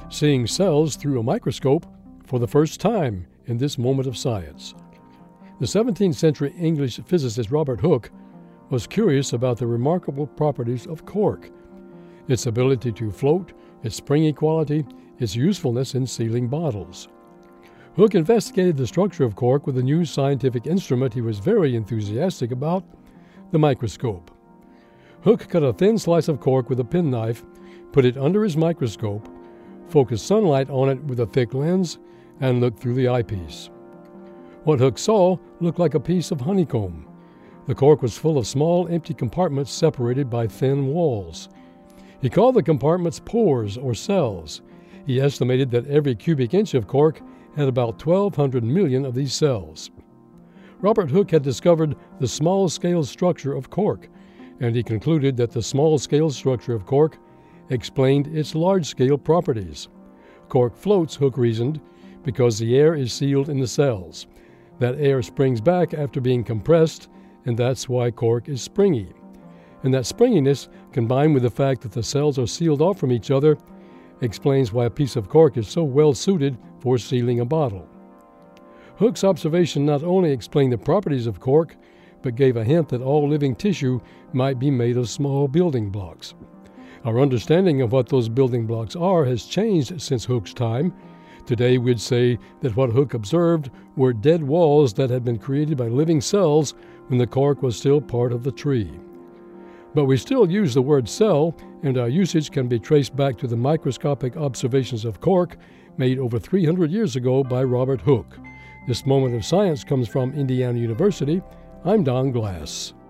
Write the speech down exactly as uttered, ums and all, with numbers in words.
seeing cells through a microscope for the first time in this moment of science. The seventeenth century English physicist Robert Hooke was curious about the remarkable properties of cork, its ability to float, its springy quality, its usefulness in sealing bottles. Hooke investigated the structure of cork with a new scientific instrument he was very enthusiastic about, the microscope. Hooke cut a thin slice of cork with a penknife, put it under his microscope, focused sunlight on it with a thick lens, and looked through the eyepiece. What Hooke saw looked like a piece of honeycomb. The cork was full of small, empty compartments separated by thin walls. He called the compartments pores or cells. He estimated that every cubic inch of cork had about twelve hundred million of these cells. Robert Hooke had discovered the small-scale structure of cork, and he concluded that the small-scale structure of cork explained its large-scale properties. Cork floats, Hooke reasoned, because the air is sealed in the cells. That air springs back after being compressed, and that's why cork is springy. And that springiness, combined with the fact that the cells are sealed off from each other, explains why a piece of cork is so well suited for sealing a bottle. Hooke's observation not only explained the properties of cork, but gave a hint that all living tissue might be made of small building blocks. Our understanding of what those building blocks are has changed since Hooke's time. Today we'd say that what Hooke observed were dead walls that had been created by living cells when the cork was still part of the tree. But we still use the word cell, and our usage can be traced back to the microscopic observations of cork made over three hundred years ago by Robert Hooke. This moment of science comes from Indiana University. I'm Don Glass.